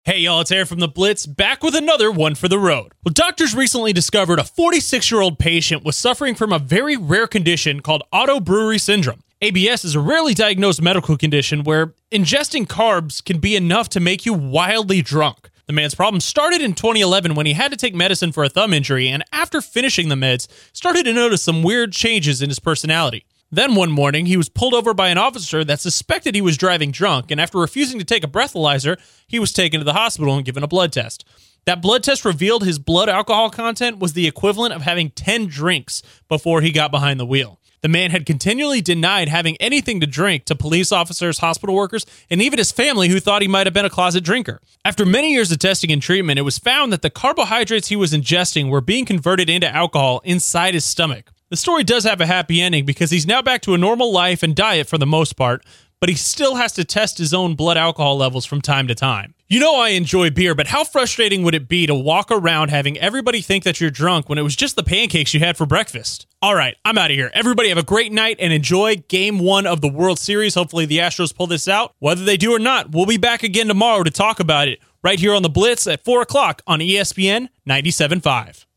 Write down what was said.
Hey y'all, it's Aaron from The Blitz, back with another one for the road. Well, doctors recently discovered a 46-year-old patient was suffering from a very rare condition called autobrewery syndrome. ABS is a rarely diagnosed medical condition where ingesting carbs can be enough to make you wildly drunk. The man's problem started in 2011 when he had to take medicine for a thumb injury, and after finishing the meds, started to notice some weird changes in his personality. Then one morning, he was pulled over by an officer that suspected he was driving drunk, and after refusing to take a breathalyzer, he was taken to the hospital and given a blood test. That blood test revealed his blood alcohol content was the equivalent of having 10 drinks before he got behind the wheel. The man had continually denied having anything to drink to police officers, hospital workers, and even his family who thought he might have been a closet drinker. After many years of testing and treatment, it was found that the carbohydrates he was ingesting were being converted into alcohol inside his stomach. The story does have a happy ending because he's now back to a normal life and diet for the most part, but he still has to test his own blood alcohol levels from time to time. You know I enjoy beer, but how frustrating would it be to walk around having everybody think that you're drunk when it was just the pancakes you had for breakfast? All right, I'm out of here. Everybody have a great night and enjoy Game 1 of the World Series. Hopefully the Astros pull this out. Whether they do or not, we'll be back again tomorrow to talk about it right here on The Blitz at 4 o'clock on ESPN 97.5.